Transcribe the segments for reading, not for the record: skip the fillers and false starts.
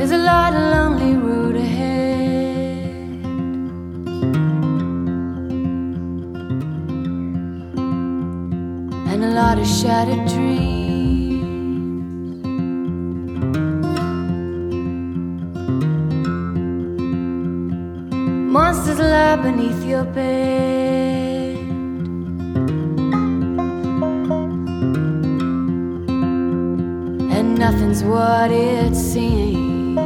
There's a lot of lonely road ahead, and a lot of shattered dreams. Monsters lie beneath your bed, and nothing's what it seems.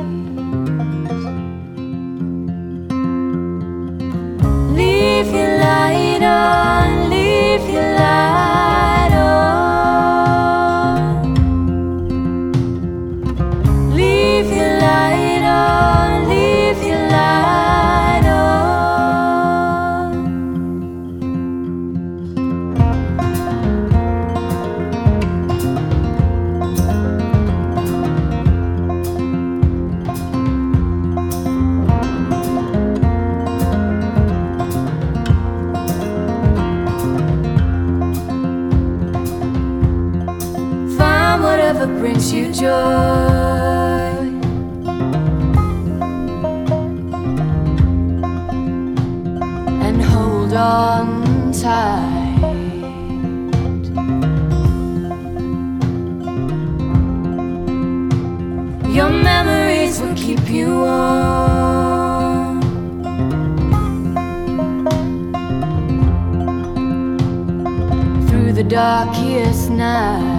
Leave your light on, leave your light on. Leave your light on, leave your light on. Find whatever brings you joy, and hold on tight. Your memories will keep you warm. Through the darkest night.